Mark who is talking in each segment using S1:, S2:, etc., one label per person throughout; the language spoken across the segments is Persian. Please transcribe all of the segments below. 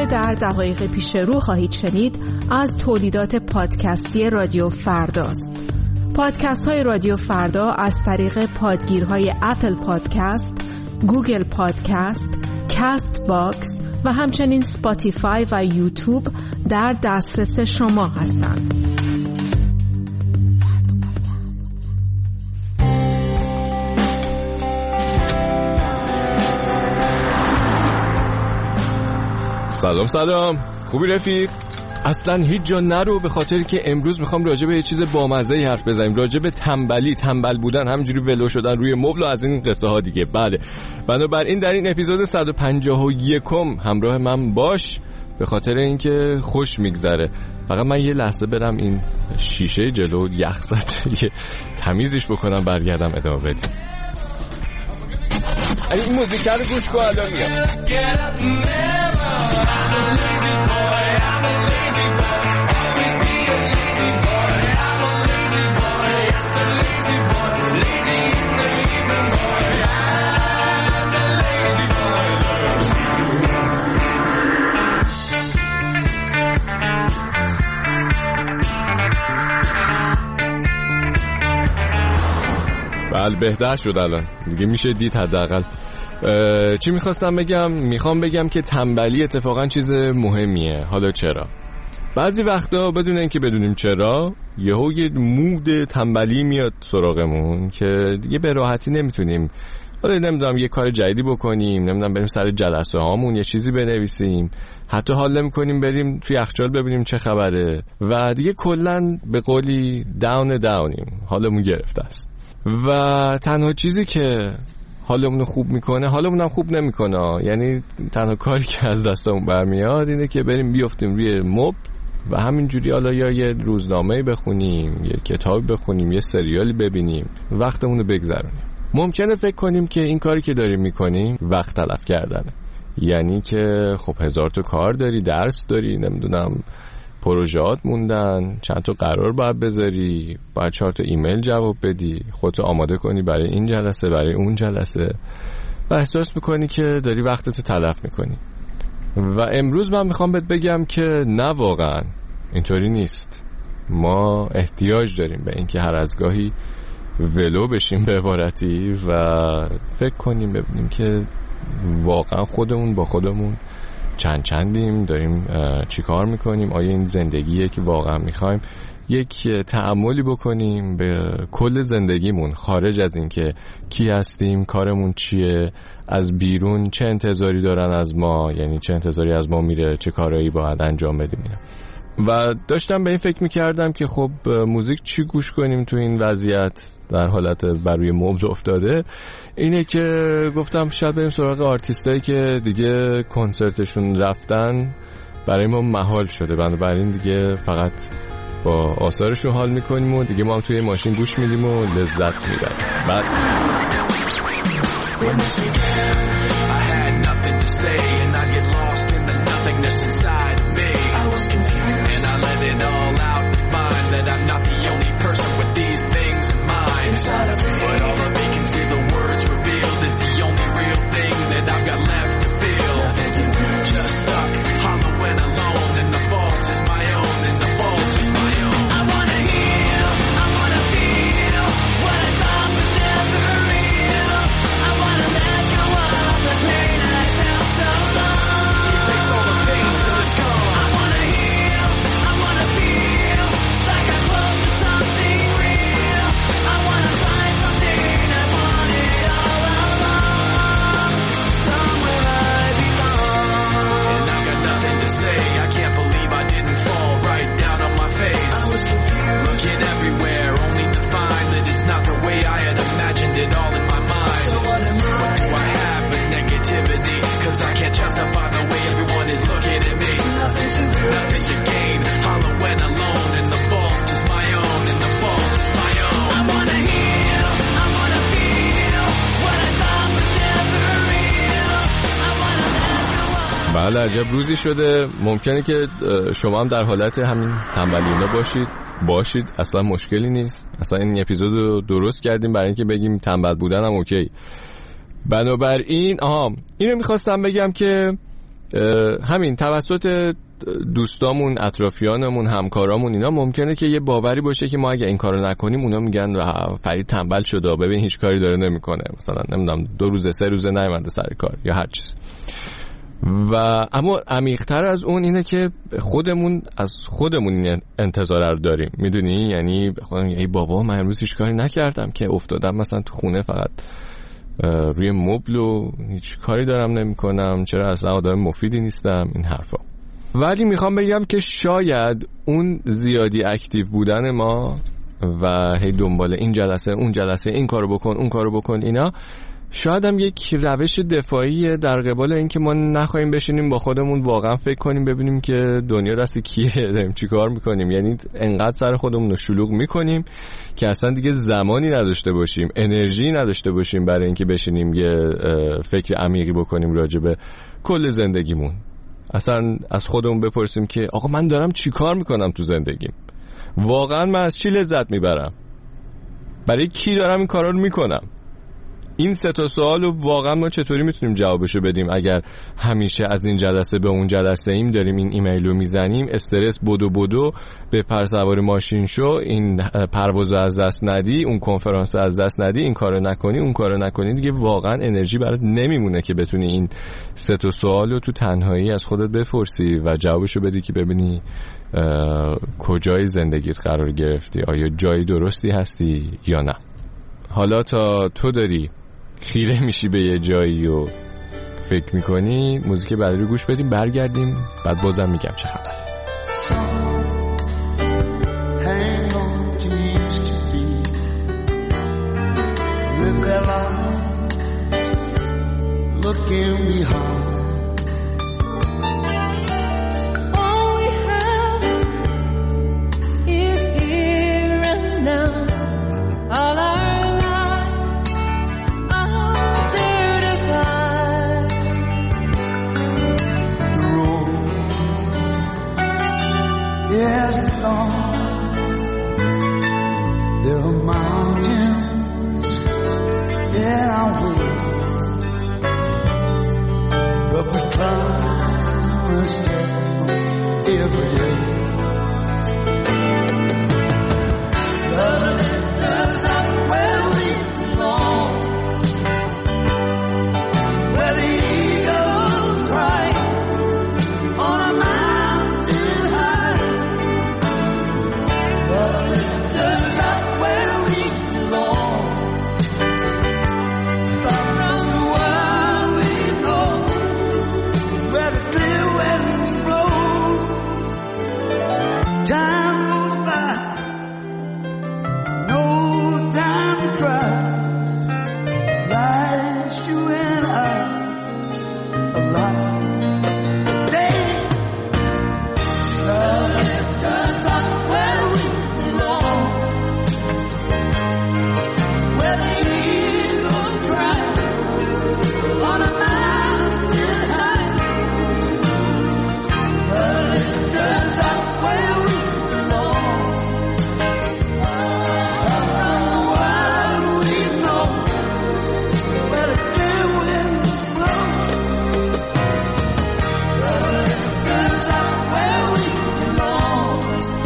S1: که در دقایق پیش رو خواهید شنید از تولیدات پادکستی رادیو فرداست. پادکست های رادیو فردا از طریق پادگیرهای اپل پادکست، گوگل پادکست، کاست باکس و همچنین اسپاتیفای و یوتیوب در دسترس شما هستند.
S2: سلام خوبی رفیق؟ اصلا هیچ جا نرو، به خاطر که امروز میخوام راجع به یه چیز بامزه‌ای حرف بزنیم، راجع به تنبل بودن، همینجوری ولو شدن روی مبل و از این قصه ها دیگه. بله، بنابراین در این اپیزود 151 همراه من باش، به خاطر اینکه خوش میگذره. فقط من یه لحظه برم این شیشه جلو یخ زده یه تمیزش بکنم، برگردم ادامه بدیم. این موزیک رو گوش کن، الان میاد. بله بهتر شد الان دیگه، میشه دید حداقل. چی میخواستم بگم؟ میخوام بگم که تنبلی اتفاقا چیز مهمیه. حالا چرا؟ بعضی وقتا بدون اینکه بدونیم چرا یهو یه مود تنبلی میاد سراغمون که دیگه به راحتی نمیتونیم، حالا نمیدونم یه کار جدیدی بکنیم، نمیدونم بریم سر جلسه هامون یه چیزی بنویسیم، حتی حال نمیکنیم بریم توی یخچال ببینیم چه خبره و دیگه کلن به قولی داونیم، حالمون گرفته است. و تنها چیزی که حالمون خوب میکنه حالمون هم خوب نمیکنه، یعنی تنها کاری که از دستمون برمیاد اینه که بریم بیافتیم روی مبل و همینجوری حالا یا یه روزنامه بخونیم، یه کتاب بخونیم، یه سریالی ببینیم، وقتمون رو بگذرونیم. ممکنه فکر کنیم که این کاری که داریم میکنیم وقت تلف کردنه، یعنی که خب 1000 تا کار داری، درس داری، نمیدونم پروژهات موندن، چند تا قرار باید بذاری، باید 4 تا ایمیل جواب بدی، خودتو آماده کنی برای این جلسه، برای اون جلسه، و احساس میکنی که داری وقتتو تلف میکنی. و امروز من میخوام بهت بگم که نه، واقعا اینطوری نیست. ما احتیاج داریم به اینکه هر از گاهی ولو بشیم به عبارتی و فکر کنیم، ببینیم که واقعا خودمون با خودمون چندیم، داریم چی کار میکنیم، آیا این زندگیه که واقعا میخوایم. یک تأملی بکنیم به کل زندگیمون، خارج از این که کی هستیم، کارمون چیه، از بیرون چه انتظاری دارن از ما، یعنی چه انتظاری از ما میره، چه کارهایی باید انجام بدیم. و داشتم به این فکر میکردم که خب موزیک چی گوش کنیم تو این وضعیت، در حالت بر روی مبل افتاده. اینه که گفتم شاید بریم سراغ آرتیستایی که دیگه کنسرتشون رفتن برای ما محال شده، بنابراین دیگه فقط با آثارشون حال میکنیم و دیگه ما هم توی ماشین گوش میدیم و لذت میبریم. بعد
S3: But all the vacancy, the words revealed, is the only real thing that I've got left to feel. Just stuck, hollow and alone, and the fault is my own, and the fault is my own. I wanna heal, I wanna feel what I thought was never real. I wanna let go of the pain I felt so long. Erase all the pain till it's gone. I wanna heal, I wanna feel like I'm close to something real. I wanna find something I wanted all along, somewhere I belong. And I've got nothing to say, I can't believe I didn't fall right down on my face. I was confused, looking everywhere, only to find that it's not the way I had imagined it all in my mind. So what do I have but negativity? Cause I can't justify the way everyone is looking at me. Nothing to gain, hollow and alone, and the fault is my own, and the fault is my own. I wanna heal, I wanna feel what I thought was never real. I wanna let go of.
S2: بله عجب روزی شده. ممکنه که شما هم در حالت همین تنبلینا باشید، اصلا مشکلی نیست. اصلا این اپیزود رو درست کردیم برای اینکه بگیم تنبل بودن هم اوکی. بنابراین اینو میخواستم بگم که همین توسط دوستامون، اطرافیانمون، همکارامون، اینا ممکنه که یه باوری باشه که ما اگه این کارو نکنیم اونا میگن فرید تنبل شده، ببین هیچ کاری داره نمیکنه، مثلا نمیدونم 2 روزه 3 روزه نیومده سر کار یا هر چیز. و اما عمیق‌تر از اون اینه که خودمون از خودمون این انتظار رو داریم، میدونی؟ یعنی خودم ای بابا من امروز هیچ کاری نکردم که افتادم مثلا تو خونه فقط روی مبل و هیچ کاری دارم نمیکنم، چرا اصلا آدم مفیدی نیستم، این حرفا. ولی میخوام بگم که شاید اون زیادی اکتیو بودن ما و هی دنبال این جلسه اون جلسه، این کارو بکن اون کارو بکن، اینا شاید هم یک روش دفاعی در قبال این که ما نخواهیم بشینیم با خودمون واقعا فکر کنیم ببینیم که دنیا دست کیه، داریم چی کار میکنیم. یعنی انقدر سر خودمون رو شلوغ میکنیم که اصلا دیگه زمانی نداشته باشیم، انرژی نداشته باشیم برای اینکه بشینیم یه فکر عمیقی بکنیم راجع به کل زندگیمون. اصلا از خودمون بپرسیم که آقا من دارم چی کار میکنم تو زندگیم، واقعا من از چی لذت میبرم، برای کی دارم این کارا رو میکنم. این 3 تا سوالو واقعا ما چطوری میتونیم جوابشو بدیم اگر همیشه از این جلسه به اون جلسه ایم داریم این ایمیلو میزنیم، استرس بدو به پر سوار ماشین شو، این پروازو از دست ندی، اون کنفرانس از دست ندی، این کارو نکنی اون کارو نکنی، دیگه واقعا انرژی برات نمیمونه که بتونی این 3 تا سوالو تو تنهایی از خودت بپرسی و جوابشو بدی که ببینی کجای زندگیت قرار گرفتی، آیا جای درستی هستی یا نه. حالا تا تو داری خیره میشی به یه جایی و فکر میکنی، موزیک بعدی رو گوش بدیم، برگردیم بعد بازم میگم چه خبر.
S4: There are mountains in our way, but we climb a step every day. Love lifts us up where we belong, where the eagles cry on a mountain high. Love lifts us up where we belong, far from the world we know, where the clear winds blow. Time goes by, no time to cry. Life's you and I alive. Damn. Love lifts us up where we belong, where the eagles cry on a mountain high. Love lifts us up where we belong, far from the world we know, where the clear winds blow. Love lifts us up where we belong,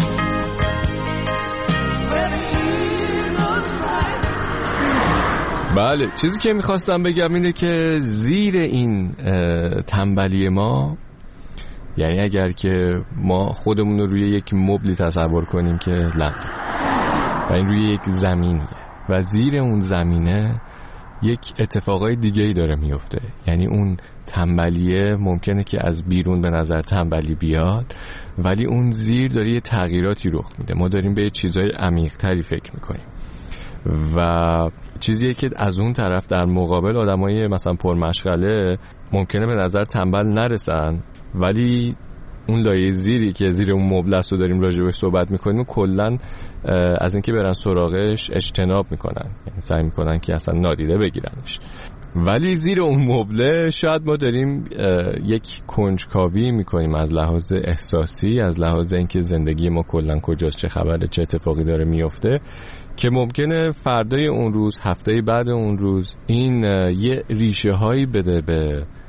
S4: where the eagles fly.
S2: بله، چیزی که میخواستم بگم اینه که زیر این تنبلی ما، یعنی اگر که ما خودمون رو روی یک مبلی تصور کنیم که لند و این روی یک زمینه و زیر اون زمینه یک اتفاقای دیگه‌ای داره میفته، یعنی اون تنبلیه ممکنه که از بیرون به نظر تنبلی بیاد ولی اون زیر داره یه تغییراتی رخ میده، ما داریم به چیزای عمیق‌تری فکر میکنیم و چیزیه که از اون طرف در مقابل آدمای مثلا پرمشغله ممکنه به نظر تنبل نرسن ولی اون لایه زیری که زیر اون مبل است و داریم راجعش صحبت میکنیم کلا از اینکه برن سراغش اجتناب میکنن، یعنی سعی میکنن که اصلا نادیده بگیرنش. ولی زیر اون مبله شاید ما داریم یک کنجکاوی میکنیم از لحاظ احساسی، از لحاظ اینکه زندگی ما کلا کجاست، چه خبره، چه اتفاقی داره میفته، که ممکنه فردای اون روز، هفته بعد اون روز این یه ریشه هایی بده به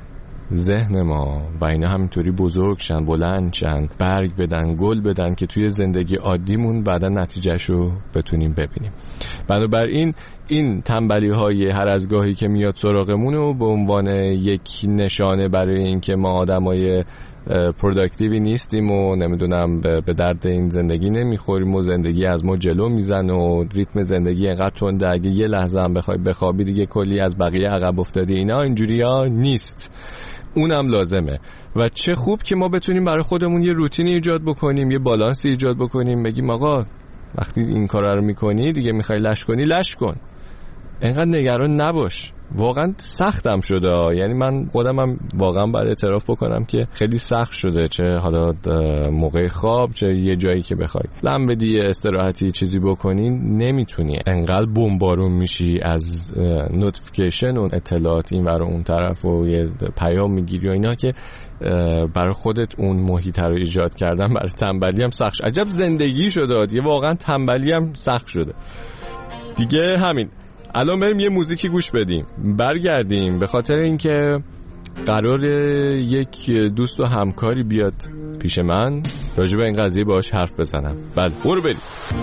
S2: ذهن ما و اینا همینطوری بزرگ شن، بلند شن، برگ بدن، گل بدن که توی زندگی عادیمون بعدا نتیجهشو بتونیم ببینیم. بنابراین این تنبلی‌های هر از گاهی که میاد سراغمون رو به عنوان یک نشانه برای اینکه ما آدمای پروداکتیوی نیستیم و نمیدونم به درد این زندگی نمیخوریم و زندگی از ما جلو میزنه و ریتم زندگی اینقدر تنده اگه یه لحظه هم بخوای بخوابی دیگه کلی از بقیه عقب افتادی، اینا اینجوریا نیست. اونم لازمه و چه خوب که ما بتونیم برای خودمون یه روتینی ایجاد بکنیم، یه بالانسی ایجاد بکنیم، بگیم آقا وقتی این کارا رو میکنی دیگه میخوای لش کنی لش کن، اینقدر نگران نباش. واقعا سختم شده، یعنی من خودمم واقعا باید اعتراف بکنم که خیلی سخت شده، چه حالا موقع خواب چه یه جایی که بخوای لم بدی استراحتی چیزی بکنی نمیتونی، انقدر بمبارون میشی از نوتیفیکیشن و اطلاعات این ور اون طرف و یه پیام میگیری و اینا که برای خودت اون محیط رو ایجاد کردن برای تنبلی هم سخت شد. عجب زندگی شده دیگه، واقعا تنبلی هم سخت شده دیگه. همین الان بریم یه موزیکی گوش بدیم، برگردیم به خاطر اینکه قرار یک دوست و همکاری بیاد پیش من راجع به این قضیه باهاش حرف بزنم. بله برو بریم.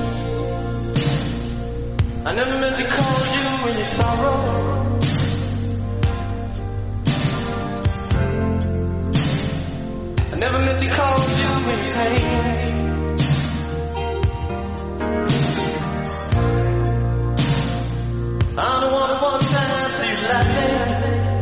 S4: I don't wanna one time see you laughing.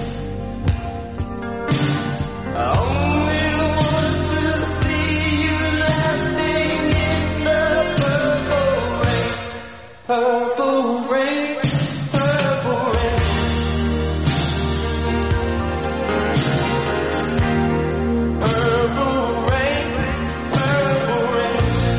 S4: I only want to see you laughing in the purple rain. Purple rain, purple rain. Purple rain, purple rain.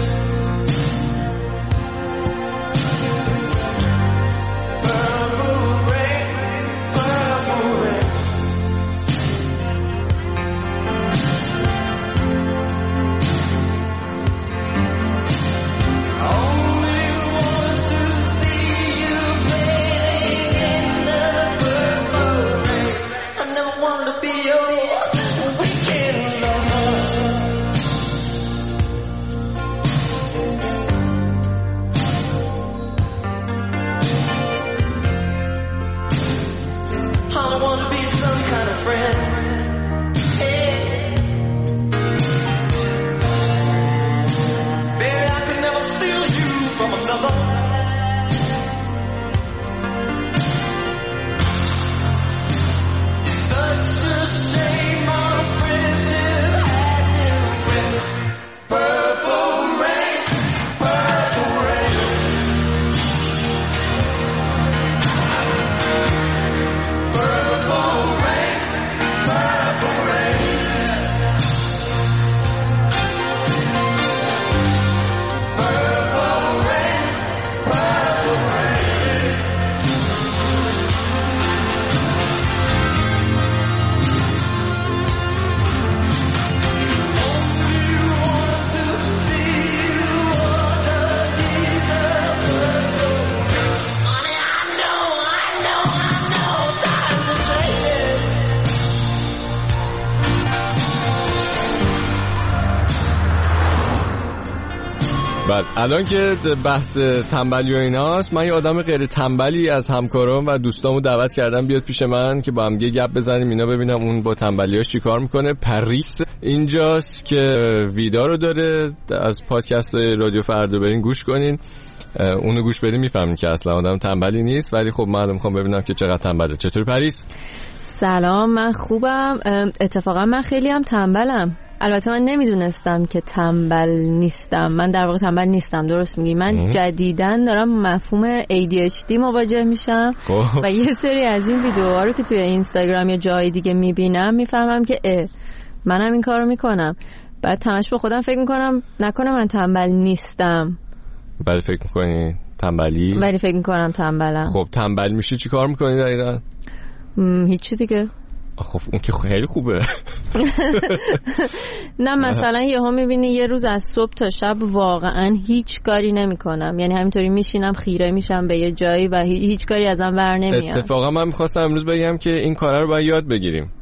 S2: الان که بحث تنبلی و ایناست، من یه آدم غیر تنبلی از همکارام و دوستامو دعوت کردم بیاد پیش من که با هم یه گپ بزنیم اینا، ببینم اون با تنبلیاش چی کار میکنه. پریس اینجاست که ویدا رو داره از پادکست رادیو فردا، برین گوش کنین، اونو گوش بدین میفهمین که اصلا آدم تنبلی نیست، ولی خب من میخوام ببینم که چقدر تنبله. چطوری پریس؟
S5: سلام، من خوبم. اتفاقا من خیلی هم تنبلم. البته من نمیدونستم که تنبل نیستم. من در واقع تنبل نیستم، درست میگی. من جدیداً دارم مفهوم ADHD مواجه میشم و یه سری از این ویدیوها رو که توی اینستاگرام یا جای دیگه میبینم میفهمم که منم این کارو میکنم. بعد همش به خودم فکر میکنم نکنه من تنبل نیستم.
S2: ولی فکر میکنی تنبلی؟
S5: ولی فکر میکنم تنبلم.
S2: خب تنبل میشی چی کار میکنی دقیقاً؟
S5: هیچی دیگه.
S2: خب اون که خیلی خوبه.
S5: نه مثلا یهو میبینی یه روز از صبح تا شب واقعا هیچ کاری نمیکنم، یعنی همینطوری میشینم خیره میشم به یه جایی و هیچ کاری ازم بر نمیاد.
S2: اتفاقا من میخواستم امروز بگم که این کارا رو باید یاد بگیریم.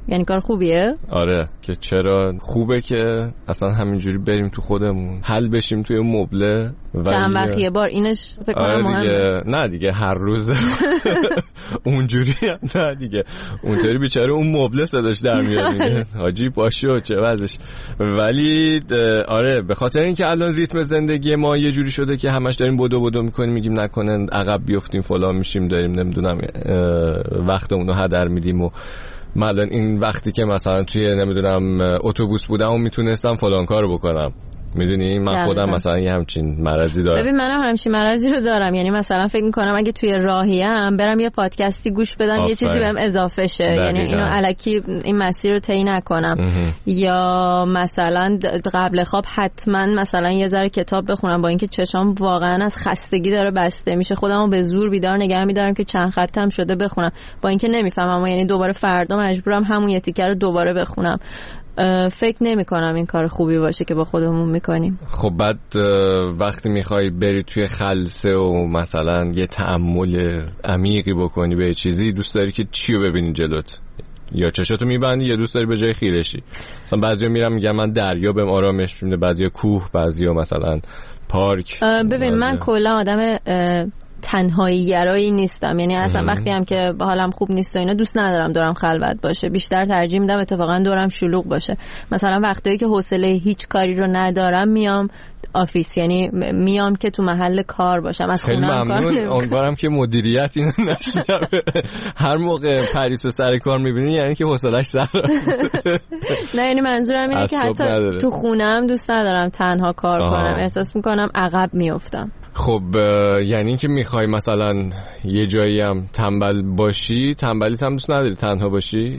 S5: یعنی کار خوبیه؟
S2: آره که چرا خوبه که اصلا همینجوری بریم تو خودمون حل بشیم توی مبله
S5: چند وقت یه بار اینش فکر کنم مهمه.
S2: نه دیگه هر روز اونجوری نه دیگه اونطوری بیچاره اون مبله صداش در میاد میگه حاجی باشو چه وضعش. ولی آره به خاطر اینکه الان ریتم زندگی ما یه جوری شده که همش داریم بدو میکنیم، میگیم نکنن عقب بیفتیم فلان میشیم، داریم نمیدونم وقتمون رو هدر میدیم. و من الان این وقتی که مثلا توی نمیدونم اتوبوس بودم و میتونستم فلان کارو بکنم، میدونی من خودم مثلا یه همچین مرضی دارم.
S5: ببین منم همچین مرضی رو دارم، یعنی مثلا فکر میکنم اگه توی راهیم برم یه پادکستی گوش بدم یه چیزی بهم اضافه شه، یعنی اینو الکی این مسیر رو طی نکنم. یا مثلا قبل خواب حتما مثلا یه ذره کتاب بخونم، با اینکه چشام واقعا از خستگی داره بسته میشه، خودمو به زور بیدار نگه میدارم که چند خطم شده بخونم، با اینکه نمیفهمم، یعنی دوباره فردا مجبورم همون یه تیکه رو دوباره بخونم. فکر نمی کنم این کار خوبی باشه که با خودمون میکنیم.
S2: خب بعد وقتی میخوای بری توی خلسه و مثلا یه تأمل عمیقی بکنی به چیزی، دوست داری که چی رو ببینی جلوت؟ یا چشاتو میبندی یا دوست داری به جای خیرشی؟ مثلا بعضیا میرم میگم من دریا بهم آرامش میده، بعضیا کوه، بعضیا مثلا پارک.
S5: ببین من کلا آدم تنهایی گرایی نیستم، یعنی اصلا وقتی هم که حالم خوب نیست و اینا دوست ندارم دورم خلوت باشه، بیشتر ترجیح میدم اتفاقا دورم شلوغ باشه. مثلا وقتایی که حوصله هیچ کاری رو ندارم میام آفیس، یعنی میام که تو محل کار باشم، از خونم کار نمیکنم.
S2: امیدوارم که مدیریت اینو نشنوه. هر موقع پریسو سر کار میبینی یعنی که حوصله‌اش سر
S5: نه، یعنی منظورم اینه که حتی تو خونم دوست ندارم تنها کار کنم، احساس میکنم عقب میافتم.
S2: خب یعنی که میخوای مثلا یه جایی هم تنبل باشی، تنبلیت هم دوست نداری تنها باشی؟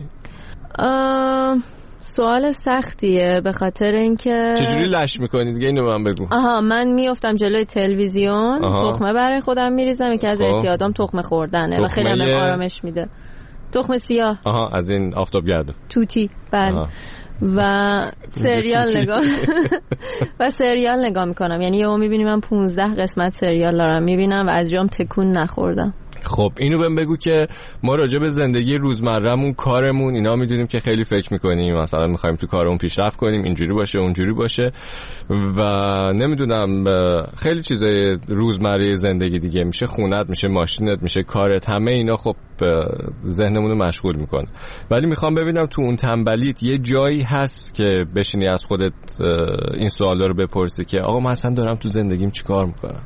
S5: سوال سختیه، به خاطر اینکه
S2: چجوری لش میکنی دیگه اینو من بگو.
S5: من میافتم جلوی تلویزیون، تخمه برای خودم میریزم، یکی از اعتیادام تخمه خوردنه و خیلی هم آرامش میده. تخمه سیاه
S2: از این آفتابگرد
S5: توتی، بله. و سریال نگاه میکنم، یعنی یهو میبینی من 15 قسمت سریال دارم میبینم و از جام تکون نخوردم.
S2: خب اینو بهم بگو که ما راجع به زندگی روزمرهمون، کارمون، اینا میدونیم که خیلی فکر میکنیم، مثلا میخوایم تو کارمون پیشرفت کنیم، اینجوری باشه اونجوری باشه و نمیدونم خیلی چیزای روزمره زندگی دیگه، میشه خونت، میشه ماشینت، میشه کارت، همه اینا خب ذهنمون رو مشغول میکنه. ولی میخوام ببینم تو اون تنبلیت یه جایی هست که بشینی از خودت این سوالا رو بپرسی که آقا من اصلا دارم تو زندگیم چیکار میکنم؟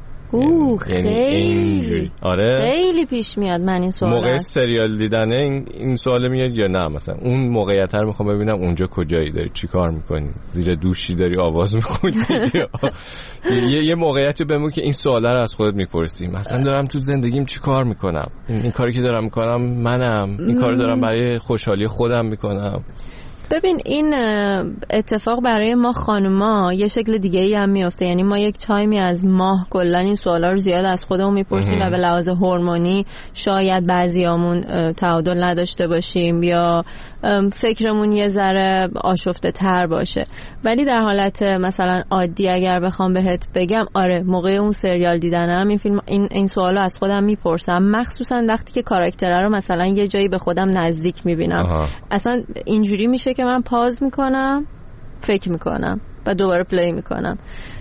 S5: خیلی
S2: آره
S5: خیلی پیش میاد من این سوال
S2: موقع سریال دیدنه این سوال میاد یا نه مثلا اون موقعیت رو میخوام ببینم اونجا کجایی داری، چی کار میکنی، زیر دوشی داری آواز میخونی یه موقعیتی بمون که این سوالا رو از خودت میپرسی، مثلا دارم تو زندگیم چی کار میکنم، این کاری که دارم میکنم منم، این کارو دارم برای خوشحالی خودم میکنم.
S5: ببین این اتفاق برای ما خانوما یه شکل دیگه ای هم میفته، یعنی ما یک تایمی از ماه کلا این سوالا رو زیاد از خودمون میپرسیم و به لحاظ هورمونی شاید بعضیامون تعادل نداشته باشیم یا فکرمون یه ذره آشفته تر باشه. ولی در حالت مثلا عادی اگر بخوام بهت بگم، آره موقع اون سریال دیدنم این سوالو از خودم میپرسم، مخصوصا وقتی که کاراکتره رو مثلا یه جایی به خودم نزدیک میبینم. اصلا اینجوری میشه که من پاز میکنم، فکر میکنم و دوباره پلی میکنم.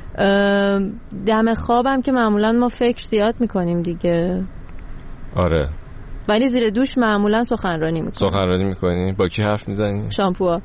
S5: دم خوابم که معمولا ما فکر زیاد میکنیم دیگه.
S2: آره
S5: ولی زیر دوش معمولا سخنرانی
S2: میکنی. با کی حرف میزنی؟
S5: شامپوها.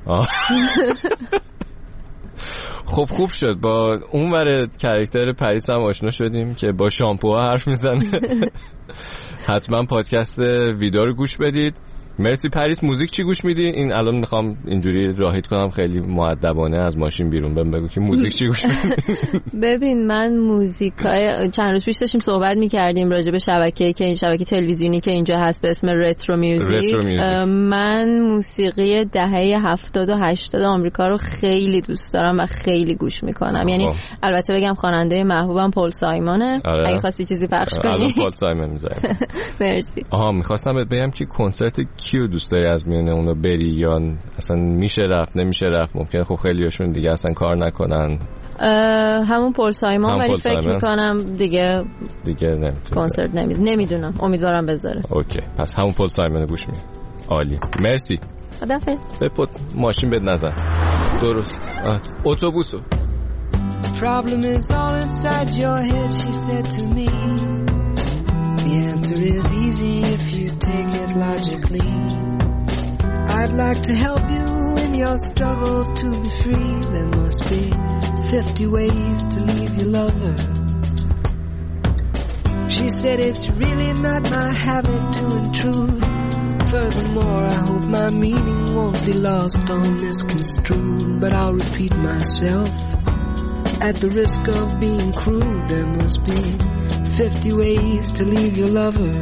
S2: خب خوب شد با اون ور کاراکتر پریس هم آشنا شدیم که با شامپوها حرف میزنه. حتما پادکست ویدیو رو گوش بدید. مرسی پریس. موزیک چی گوش میدی؟ این الان میخوام اینجوری راهید کنم خیلی مؤدبانه از ماشین بیرون، بهم بگو که موزیک چی گوش میدی.
S5: ببین من موزیکای چند روز پیش داشتیم صحبت میکردیم راجع به شبکه‌ای که این شبکه تلویزیونی که اینجا هست به اسم رترو میوزیک. من موسیقی دهه 70 و 80 آمریکا رو خیلی دوست دارم و خیلی گوش میکنم. یعنی البته بگم خواننده محبوبم پل سایمونه. اگه خواستی چیزی پخش کنی
S2: الان پل سایمون میذارم.
S5: مرسی.
S2: میخواستم بهت بگم که کنسرت کیو دوست داری از میونه اونو بری یا اصلا میشه رفت نمیشه رفت؟ ممکنه خب خیلیاشون دیگه اصلا کار نکنن.
S5: همون پل سایمون، ولی فکر میکنم دیگه
S2: نمیتونه
S5: کنسرت نمیدونم، امیدوارم بذاره.
S2: اوکی پس همون پل سایمون گوش میدم. عالی مرسی.
S5: خدافظ.
S2: بپت ماشین بد نزن. درست اتوبوسو.
S4: Problem is all inside your head, she said to me. The answer is easy if you take it logically. I'd like to help you in your struggle to be free. There must be 50 ways to leave your lover. She said it's really not my habit to intrude. Furthermore, I hope my meaning won't be lost or misconstrued. But I'll repeat myself. At the risk of being crude, there must be 50 ways to leave your lover.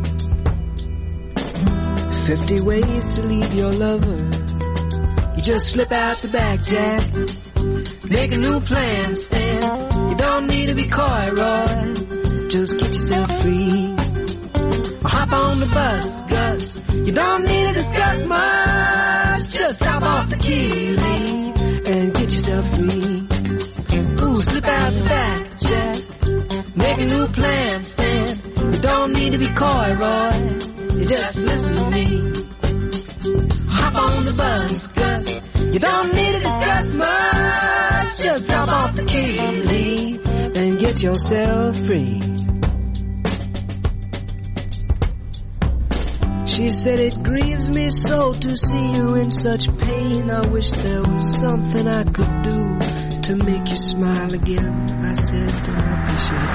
S4: 50 ways to leave your lover. You just slip out the back, Jack. Make a new plan, Stan. You don't need to be coy, Roy. Just get yourself free. Or hop on the bus, Gus. You don't need to discuss much. Just drop off the key, leave, and get yourself free. Ooh, slip out the back, Jack. Make a new plan, Stan. You don't need to be coy, Roy. You just listen to me. Hop on the bus, Gus. You don't need to discuss much. Just drop off the key, leave, and get yourself free. She said it grieves me so to see you in such pain. I wish there was something I could do to make you smile again. I said I appreciate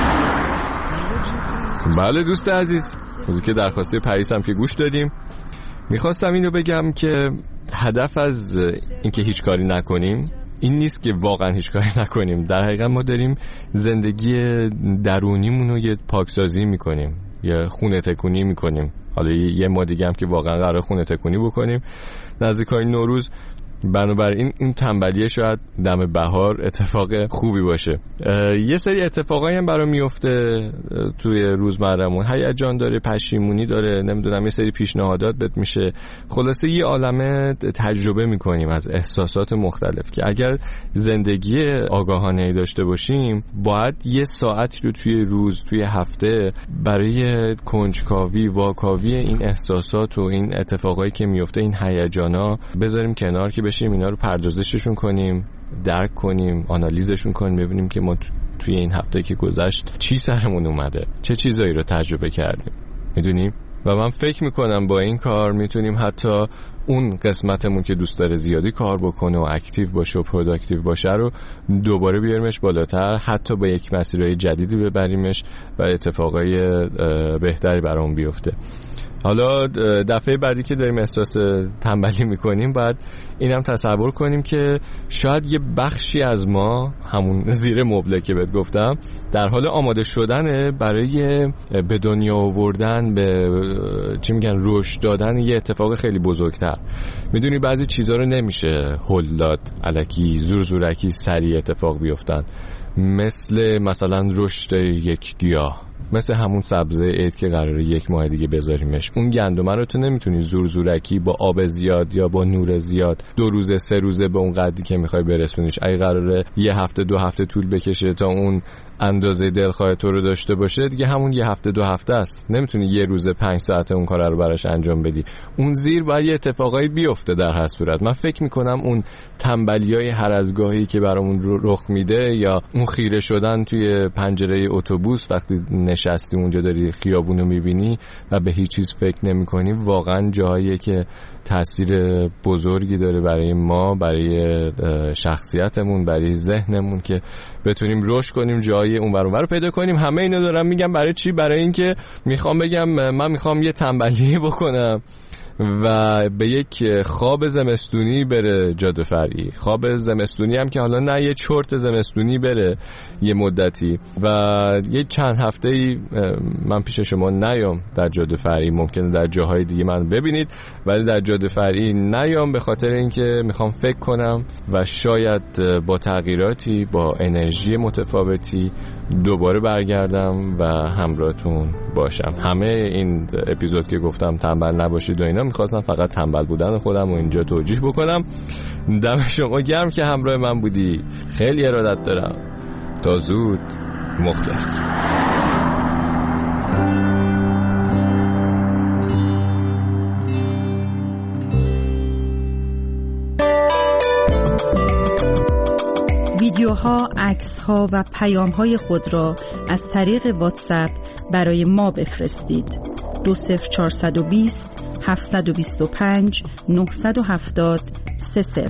S4: that.
S2: بله دوست عزیز، موزیک درخواسته پریس هم که گوش دادیم. میخواستم اینو بگم که هدف از اینکه هیچ کاری نکنیم این نیست که واقعا هیچ کاری نکنیم. در حقیقت ما داریم زندگی درونیمون رو یه پاکسازی میکنیم، یه خونه تکونی میکنیم. حالا یه ما دیگه هم که واقعا قراره خونه تکونی بکنیم نزدیکای نوروز. بنابراین این تنبلیه شاید دم بهار اتفاق خوبی باشه. یه سری اتفاقایی هم برام میفته توی روزمره‌مون، هیجان داره، پشیمونی داره، نمیدونم یه سری پیشنهادات بهت میشه. خلاصه یه عالمه تجربه میکنیم از احساسات مختلف که اگر زندگی آگاهانه‌ای داشته باشیم باید یه ساعتی رو توی روز، توی هفته برای کنجکاوی، واکاوی این احساسات و این اتفاقایی که میفته، این هیجانا بذاریم کنار که بشیم اینا رو پردازششون کنیم، درک کنیم، آنالیزشون کنیم، ببینیم که ما توی این هفته که گذشت چی سرمون اومده، چه چیزایی رو تجربه کردیم، میدونیم. و من فکر میکنم با این کار میتونیم حتی اون قسمتمون که دوست داره زیادی کار بکنه و اکتیو باشه و پروداکتیو باشه رو دوباره بیاریمش بالاتر، حتی با یک مسیرهای جدیدی ببریمش و اتفاقای بهتری برامون بیفته. حالا دفعه بعدی که داریم احساس تنبلی میکنیم باید اینم تصور کنیم که شاید یه بخشی از ما، همون زیر مبله که بهت گفتم، در حال آماده شدنه برای به دنیا آوردن، به چی میگن، رشد دادن یه اتفاق خیلی بزرگتر. میدونی بعضی چیزا رو نمیشه هل داد، الکی زورکی سریع اتفاق بیفتن، مثلا رشد یک گیاه، مثل همون سبزه عید که قراره 1 ماه دیگه بذاریمش. اون گندم رو تو نمیتونی زورکی با آب زیاد یا با نور زیاد 2 روزه 3 روزه به اون قدری که میخوای برسونیش. اگه قراره 1 هفته 2 هفته طول بکشه تا اون اندازه دلخواه تو رو داشته باشه، دیگه همون 1 هفته 2 هفته است. نمیتونی 1 روز 5 ساعته اون کار رو براش انجام بدی. اون زیر باید یه اتفاقایی بیفته. در هر صورت من فکر میکنم اون تنبلیای هر از گاهی که برامون رخ میده، یا اون خیره شدن توی پنجره اتوبوس وقتی نشستی اونجا داری خیابونو میبینی و به هیچ چیز فکر نمیکنی، واقعا جاییه که تاثیر بزرگی داره برای ما، برای شخصیتمون، برای ذهنمون که بتونیم رشد کنیم، جایی اون ور رو پیدا کنیم. همه اینو دارم میگم برای چی؟ برای اینکه میخوام بگم من میخوام یه تنبلی بکنم و به یک خواب زمستونی بره جاده فرعی. خواب زمستونی هم که حالا نه یه چرت زمستونی بره یه مدتی و یه چند هفته‌ای من پیش شما نیام در جاده فرعی. ممکنه در جاهای دیگه من ببینید ولی در جاده فرعی نیام، به خاطر اینکه میخوام فکر کنم و شاید با تغییراتی، با انرژی متفاوتی دوباره برگردم و همراهتون باشم. همه این اپیزود که گفتم تنبل نباشید و اینا، میخواستم فقط تنبل بودن خودم و اینجا توجیه بکنم. دم شما گرم که همراه من بودی. خیلی ارادت دارم. تا زود. مخلص.
S1: ویدیوها، عکس‌ها و پیام‌های خود را از طریق واتساپ برای ما بفرستید. 20420 725 970 30.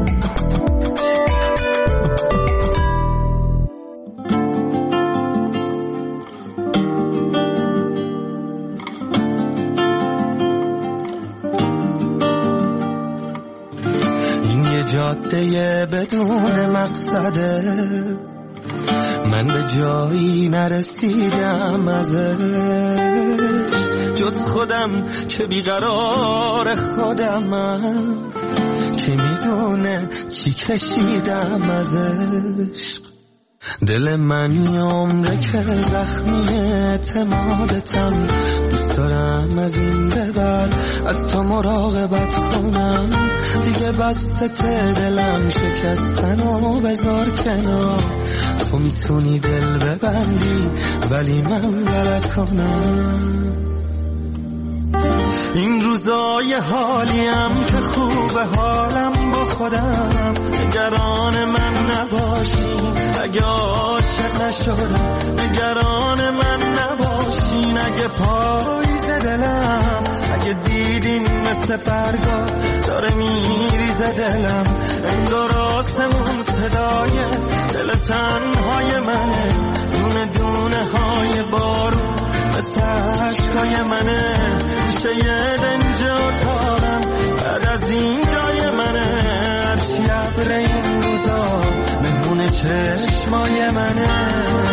S6: جاده بدون مقصده، من به جایی نرسیدم ازش، جز خودم که بیقرار خودمم، که میدونه چی کشیدم ازش. دل من یه عمره که زخمی اعتمادتم، دوست دارم از این به بعد از تو مراقبت کنم، دیگه بسته دلم شکستن و بذار کنار، تو میتونی دل ببندی ولی من غلط کنم. این روزای حالیم که خوبه حالم با خودم، نگران من نباشین اگه عاشق نشدم، نگران من نباشین اگه پاییز دلم، اگه دیدین مثل برگا داره میریزه دلم، انگار آسمون صدای دل تنهای منه، دونه دونه های بارون مثل عشقای منه، گوشه یه دنج اتاقم بعد از این جای منه، هرچی ابر این روزا مهمون چشمای منه.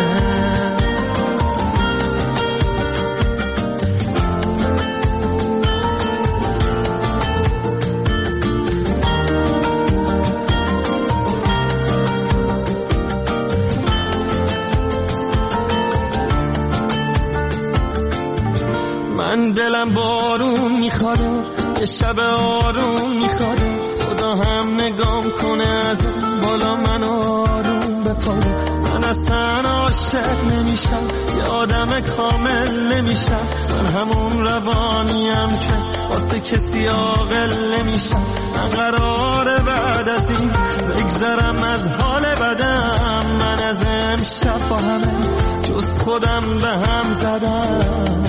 S6: من دلم بارون میخواد، یه شب آروم میخواد، خدا هم نگام کنه از بالا منو آروم بپاره. من اصلا عاشق نمیشم، یه آدم کامل نمیشم، من همون روانیم که واسه کسی عاقل نمیشم. من قراره بعد از این بگذرم از حال بدم، من از امشب با همه جز خودم به هم زدم.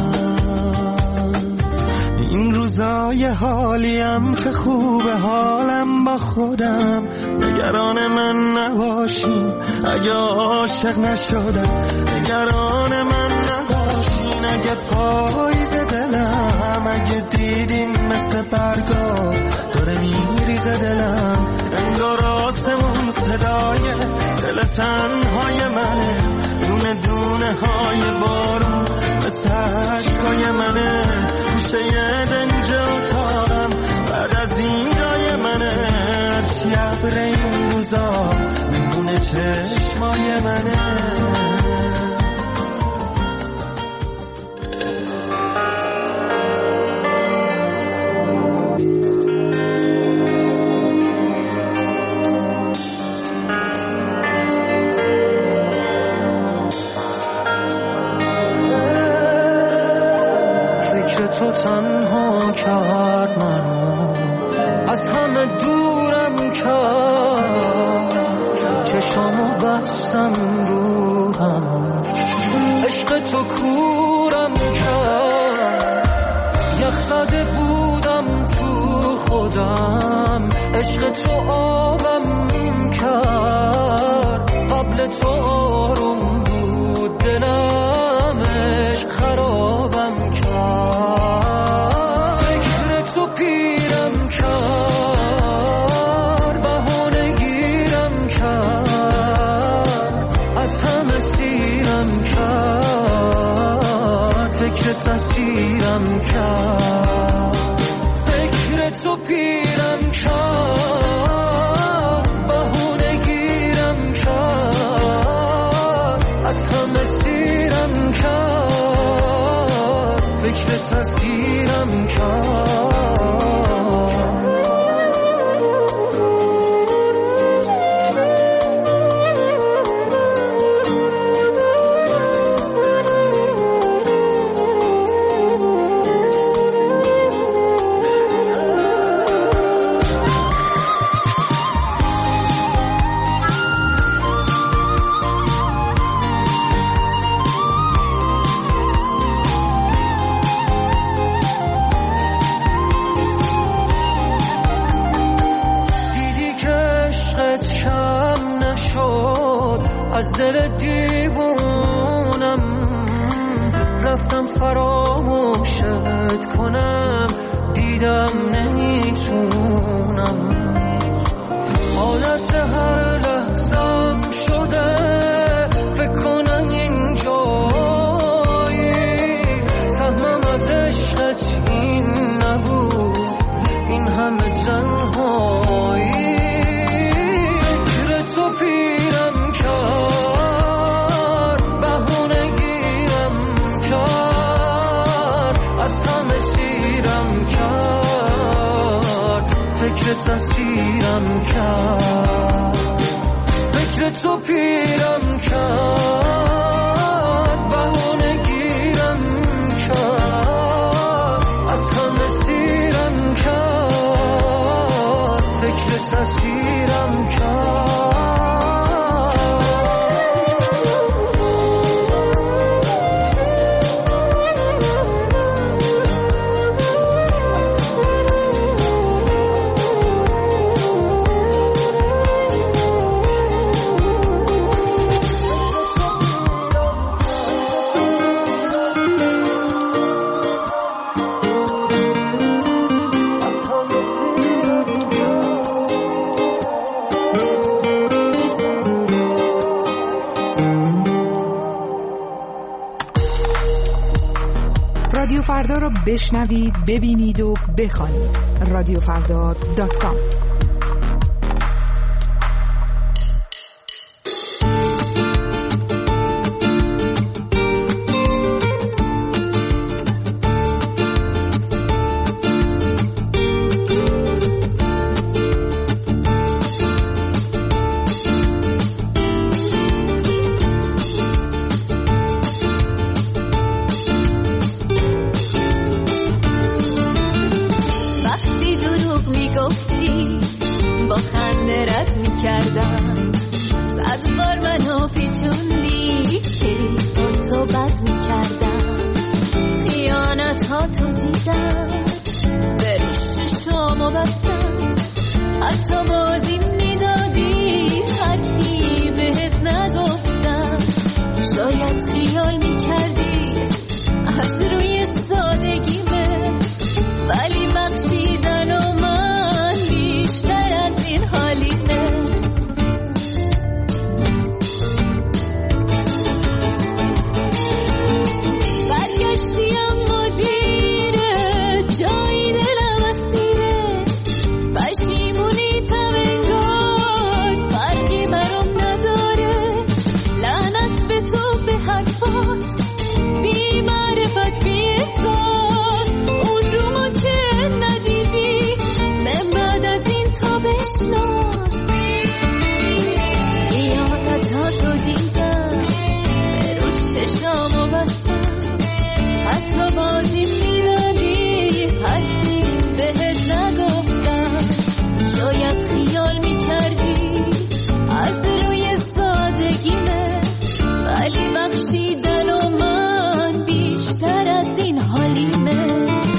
S6: این روزای حالیم که خوبه حالم با خودم، نگران من نباشین اگه عاشق نشدم، نگران من نباشین اگه پاییز دلم، اگه دیدین مثل برگا داره میریزه دلم، انگار آسمون صدای دل تنهای منه، دونه دونه های بارون مثل عشقای منه، گوشه یه دنج اتاقم بعد از این جای منه، هرچی ابر این روزا مهمون چشمای منه. تو تنها کرد منو، از همه دورم کرد، چشامو بستم رو هم، عشق تو کورم کرد، یخ زده بودم تو خودم، عشق تو آبم کرد، قبل تو آروم بود دلم، عشق خرابم کرد، پیرم کرد، بهانه گیرم کرد، از همه سیرم کرد، فکرت اسیرم کرد، فکر تو پیرم کرد، بهانه گیرم کرد، از همه سیرم کرد، فکرت اسیرم کرد. دیوونم، رفتم فراموشت کنم، دیدم نمیتونم. حالت هر لحظم شده فکر کنم اینجایی، سهمم از عشقت این نبود، این همه تنهایی. گیر تو پیرم کرد، بهونه گیرم کرد، از همه سیرم کرد، فکرت اسیرم کرد. فکر تو پیرم کرد، بهونه گیرم کرد، از همه سیرم کرد، فکرت اسیرم کرد.
S1: رادیو فردا رو بشنوید، ببینید و بخوانید. radiofrda.com.
S5: با خنده رد می‌کردم، صد بار منو پیچوندی که با تو بد می‌کردم، خیانت ها تو دیدم، به روش شما بستم، حتی بازی میدادی حرفی بهت نگفتم. شاید خیال می‌کردی از روی سادگیمه، ولی بخشیدن و من بیشتر از این حالیمه. برگشتی اما دیره، جایی دلم اسیره، پشیمونی تمنگار، فرقی برام نداره. لعنت به تو به حرفات، بی معرفت بی احساس، اون رو ما که ندیدی، من بعد از این تا بشناس. خیانت ها تو دیدم، به رو چشامو بستم، حتی بازی میدادی حرفی بهت نگفتم. شاید خیال میکردی از روی سادگیمه، ولی بخشیدن و من بیشتر از این حالیمه.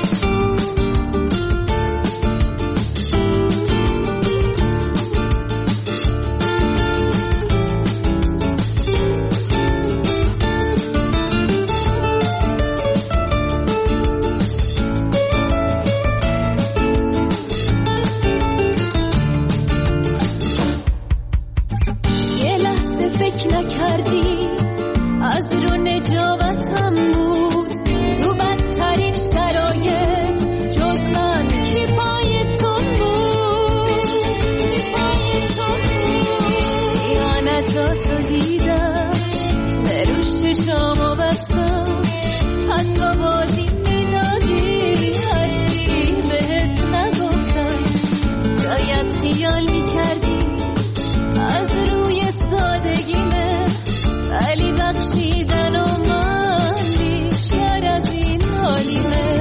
S5: یه لحظه فکر نکردی از رو نجابتم بود، تو بدترین شرایط جز من کی پای تو بود، کی پای تو بود. خیانتاتو دیدم، به رو چشامو بستم، حتی بازی میدادی حرفی بهت نگفتم. شاید خیال میکردی از روی سادگیمه، ولی بخشیدن و من بیشتر از این حالیمه.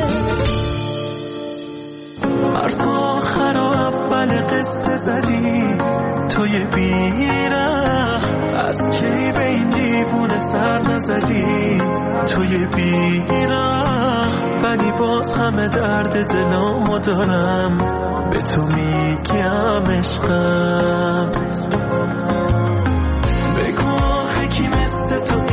S6: حرف آخر و اول قصه زدی توی بیره، از کی به این دیوونه سر نزدی توی بیره، ولی باز همه درد دلامو دارم، به تو میگم عشقم. بگو آخه کی مثل تو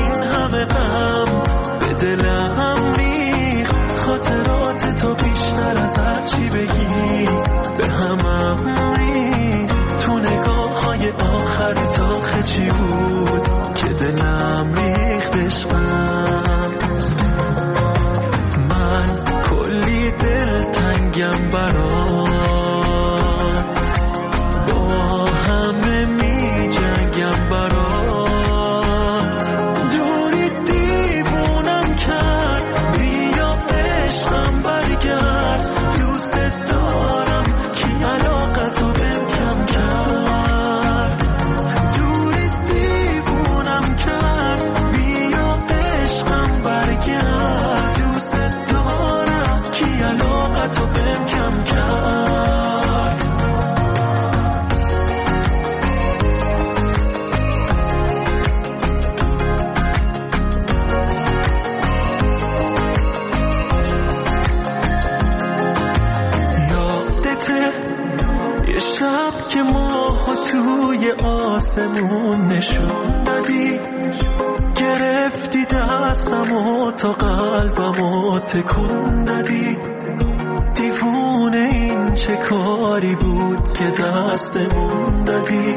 S7: آسمون نشون دادی، گرفتی دستمو تا قلبمو تکون دادی. دیوونه این چه کاری بود که دستمون دادی.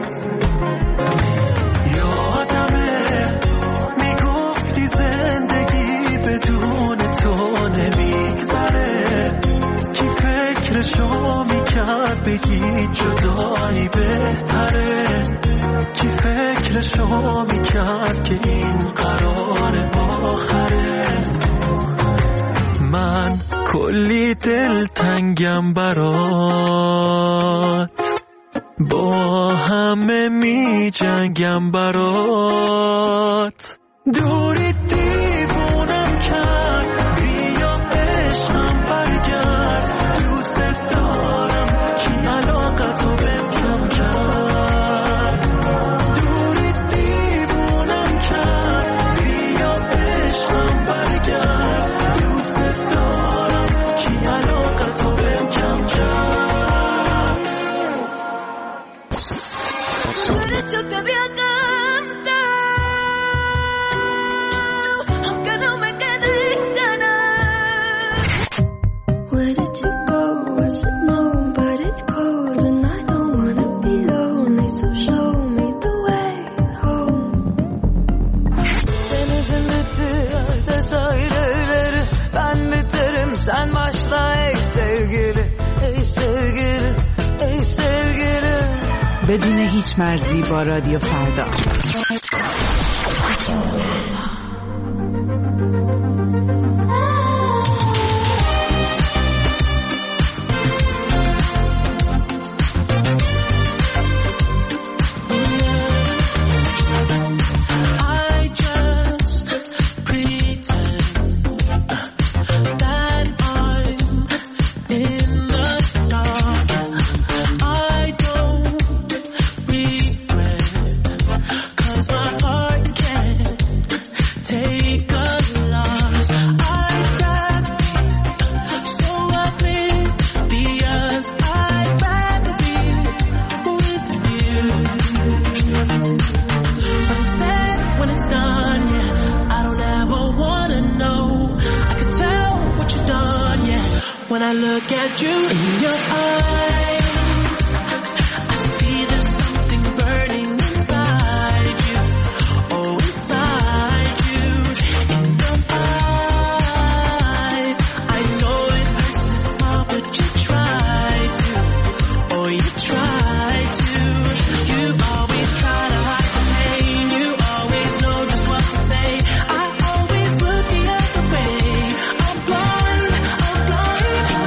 S7: یادمه میگفتی زندگی بدون تو نمیگذره، کی فکرشو میکرد بگی جدایی بهتره، کی فکرشو میکرد که این قرار آخره. من کلی دلتنگم برات، با همه می جنگم برات. دوری دیوونم کرد، بیا عشقم برگرد. دوست دارم کی علاقتو بهم کم کرد. دوری دیوونم کرد، بیا عشقم برگرد. دوست دارم کی علاقتو بهم کم کرد.
S8: Yo te voy a cantar, aunque no me quede ganas. Where did you go? I should know, but it's cold and I don't wanna be lonely, so show me the way home. Denizin bittiği sahilleri, ben biterim sen başla ey sevgili, ey sevgili, ey sevgili.
S1: بدون هیچ مرزی با رادیو فردا.
S6: When I look at you in your eyes, I see there's something burning inside you. Oh, inside you. In your eyes, I know it hurts to smile, but you try to. Oh, you try to. You always try to hide the pain. You always know just what to say. I always look the other way. I'm blind, I'm blind.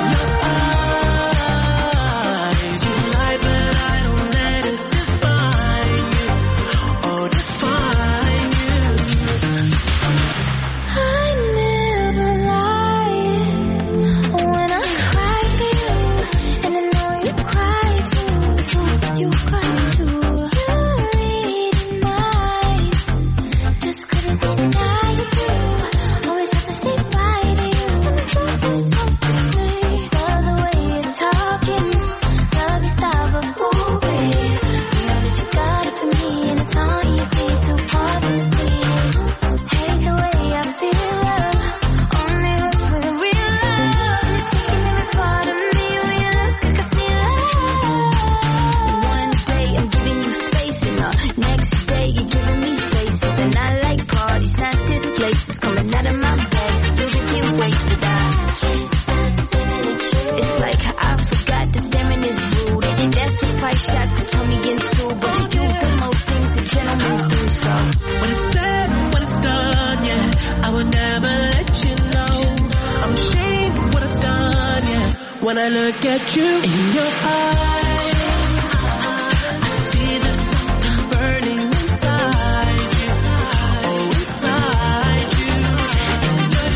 S6: When I look at you in your eyes, I see there's something burning inside you. Oh, inside you. In your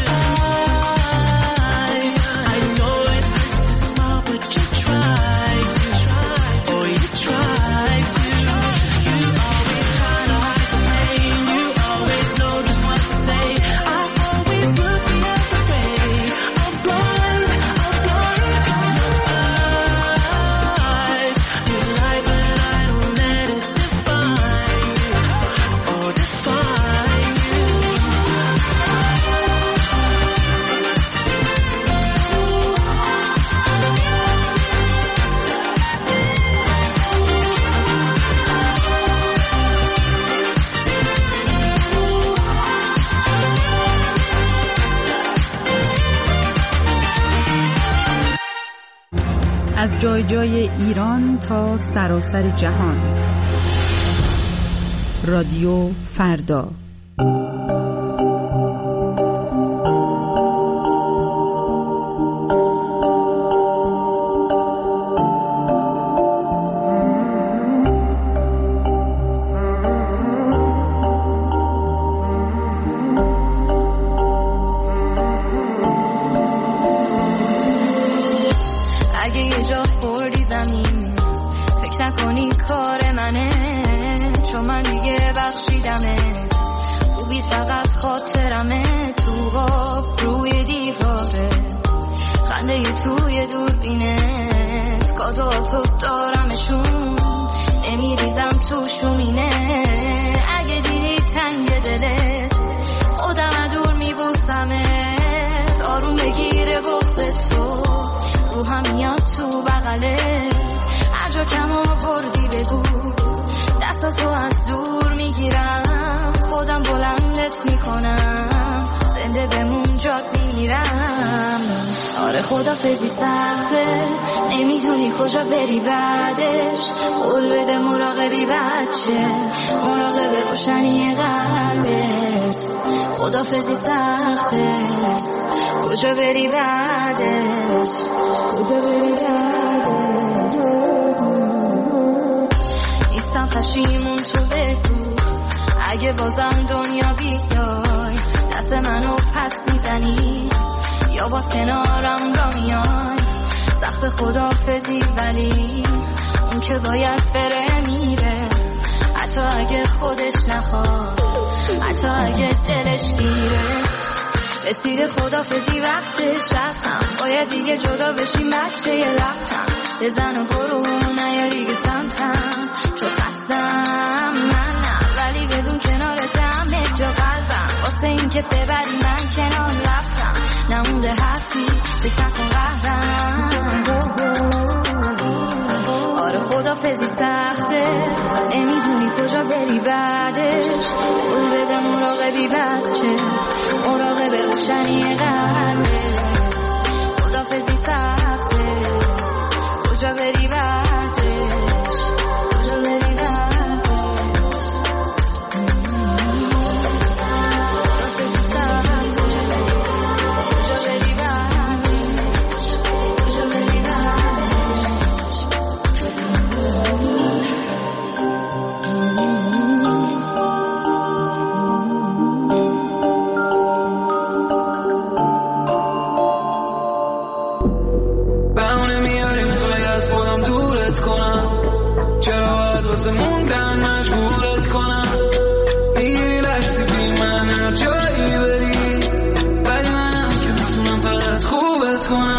S6: eyes, I know it hurts to smile, but you try to. Oh, you try to. You always try to hide the pain. You always know just what to say. I always look the other way. I'm blind, I'm blind.
S9: از جای جای ایران تا سراسر جهان. رادیو فردا.
S8: خدافزی سخته نمیدونی کجا بری بعدش قول بده مراقبی بچه مراقب روشنی قلبت خدافزی سخته کجا بری بعدش کجا بری بعدش نیستم پشیمون تو بگو اگه بازم دنیا بیای دست منو پس میزنی یا باز کنارم را میای سخت خدافزی ولی اون که باید بره میره حتی اگه خودش نخواد حتی اگه دلش گیره رسید خدافزی وقتش هستم باید دیگه جدا بشیم بچه یه لبتم بزن و برو نیا دیگه سمتم چون قصدم من نه ولی بدون کنارت همه جا قلبم واسه این که ببری من کنار رفتم نمونده حرفی فکر نکن قهرم آره خدافزی سخته نمیدونی کجا بری بعدش قول بده مراقبی بچه مراقب روشنی قلبت خدافزی سخته کجا بری بعدش کجا بری بعدش خدافزی سخته کجا بری بعدش کجا بری بعدش
S7: بهونه میاری میخوای از خودم دورت کنم چرا باید واسه موندن مجبورت کنم میگیری لحظی بی من هر جایی بری ولی منم که میتونم فقط خوبت کنم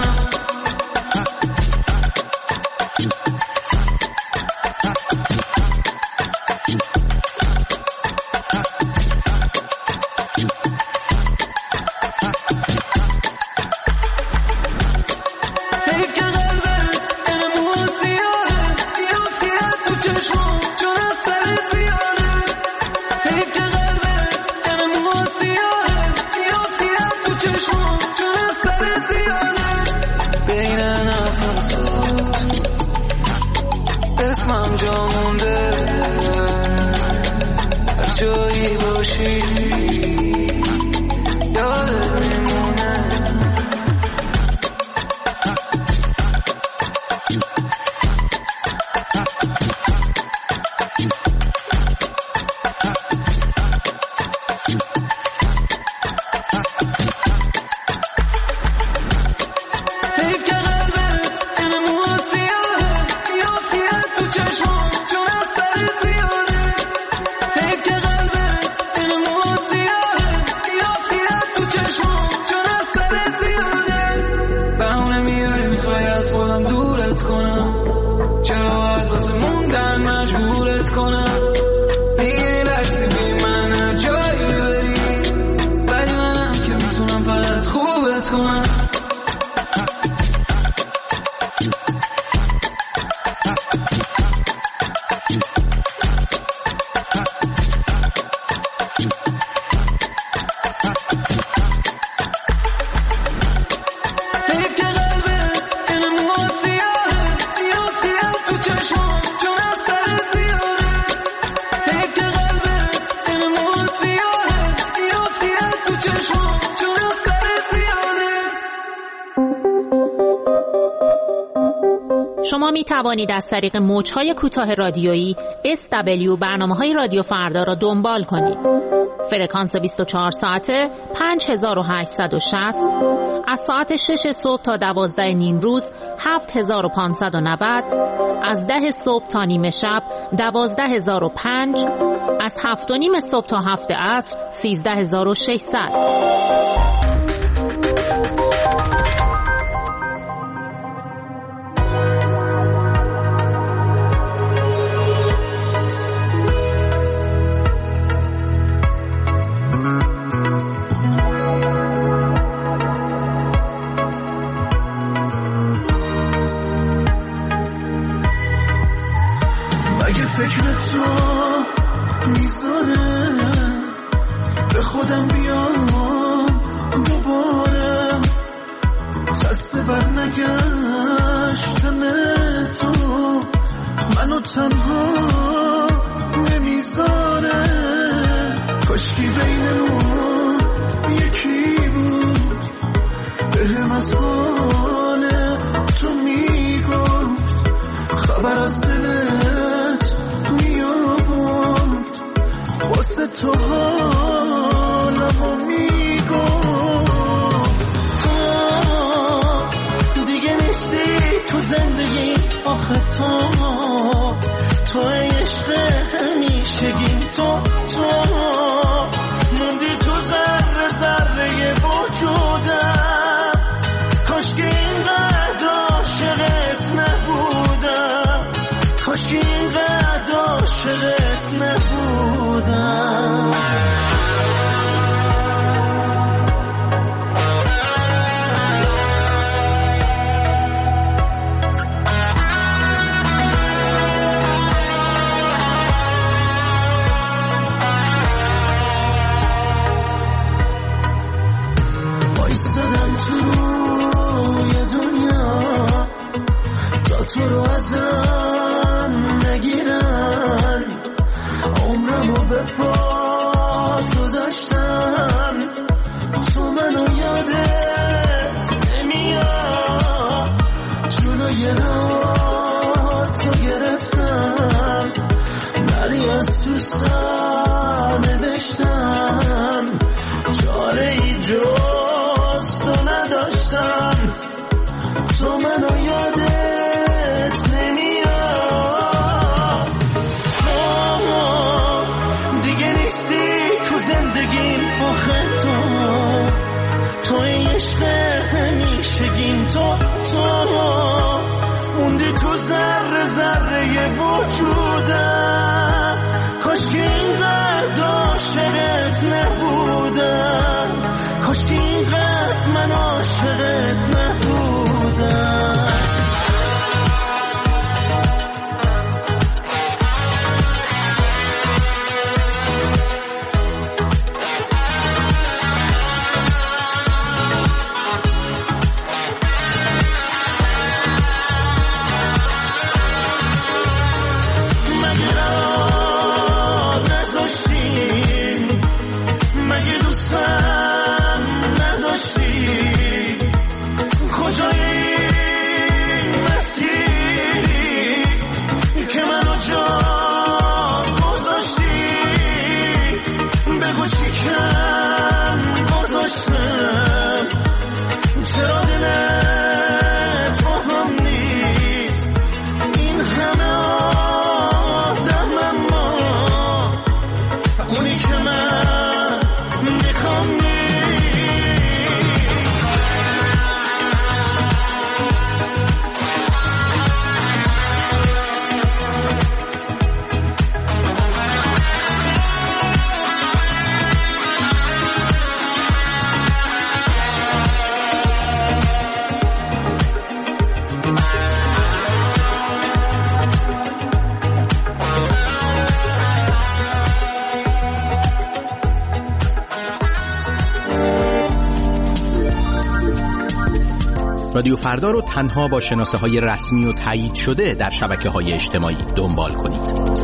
S7: حیف که قلبت انمون زیاده بیافیت تو چشمام چون از سرت زیاده حیف که قلبت انمون زیاده بیافیت تو چشمام چون از سرت زیاده بین نفس اسمم جا مونده هر جایی باشی یادت میمونه حیف که قلبت انمون زیاده بیافیت تو چشمام چون از سرت زیاده حیف که قلبت انمون زیاده بیافیت تو چشمام چون از سرت زیاده بهونه میاری میخوای از خودم دورت کنم چرا باید واسه موندن مجبورت کنم میگیری لحظی بی من هر جایی بری ولی منم که میتونم فقط خوبت کنم حیف که قلبت انمون زیاده
S10: شما می توانید از طریق موج‌های کوتاه رادیویی SW برنامه‌های رادیو فردا را دنبال کنید. فرکانس 24 ساعته 5860، از ساعت 6 صبح تا 12 نیم روز 7590، از 10 صبح تا نیمه شب 12005، از 7 و نیم صبح تا 7 عصر 13600.
S6: فکر تو میذاره به خودم بیام دوباره، دست بر نگشتن تو منو تنها نمیذاره. کاشکی بینمون یکی بود بهم از حال تو میگفت، خبر از دلت میابود واسه تو حالمو میگفت. تو دیگه نیستی تو زندگی، آخه تو عشق همیشگیم، تو موندی تو ذره ذره وجودم. کاش که اینقدر عاشقت نبودم، کاش که اینقدر عاشقت نبودم. بایستدم تو روی دنیا تا تو رو ازم نگیرن، عمرمو به پات گذاشتم، تو منو یادت نمیاد، جلوی راه تو گرفتم، نری از تو سر نوشتم، چاره ای جز تو نداشتم، تو منو یادت نمیاد. دیگه نیستی تو زندگیم، آخه تو عشق همیشگیم، تو موندی تو ذره ذره وجودم. کاش که اینقدر عاشقت نبودم، کاش که اینقدر من عاشقت نبودم. مگه دوستم نداشتی؟ کجایی مسیری که منو جا گذاشتی؟ بگو چی کم گذاشتم، چرا دلت با هم نیست؟ این همه آدم اما اونی که من میخوام نیست.
S11: رادیو فردا رو تنها با شناسه‌های رسمی و تایید شده در شبکه‌های اجتماعی دنبال کنید.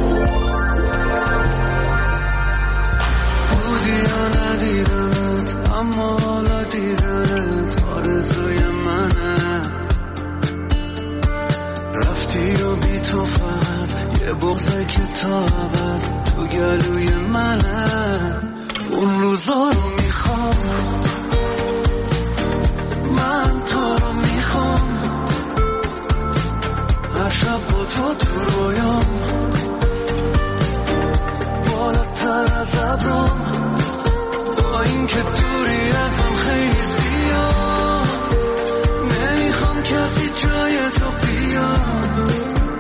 S6: بودی یا ندیدمت، اما حالا دیدنت آرزوی منه. رفت
S7: میخوام، من تو رو میخوام، هر شب با تو تو رویام، بالاتر از ابرام، با این که دوری ازم خیلی زیاد، نمیخوام کسی جای تو بیاد،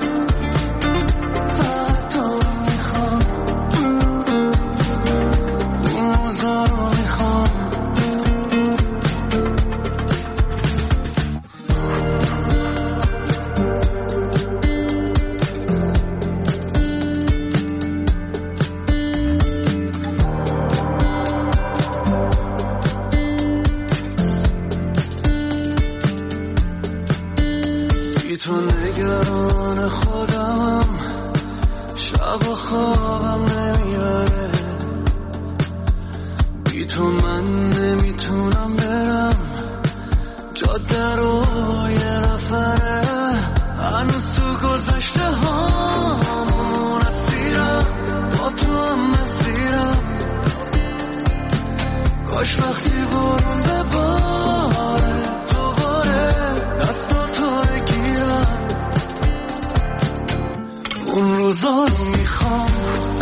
S7: فقط تو رو میخوام، این روزا رو میخوام. بی تو نگران خودم، شب و خوابم نمیبره، بی تو من نمیتونم برم جاده رو یه نفره، هنوز تو گذشته هامون اسیرم، با تو هم مسیرم، کاش وقتی برون بباره دوباره دستاتو بگیرم، اون روزا رو میخوام،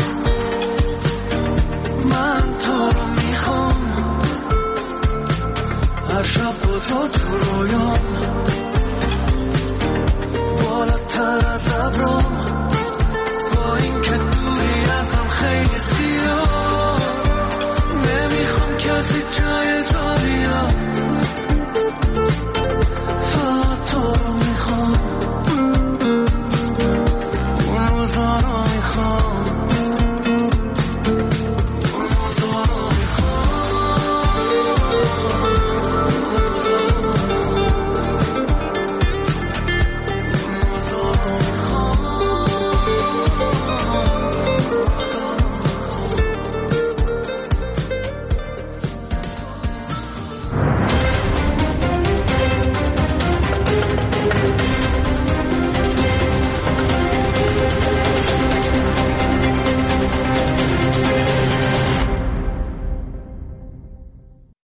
S7: من تو رو میخوام، هر شب با تو تو رویام، بالاتر از ابرام، با این که دوری ازم خیلی زیاد، نمیخوام کسی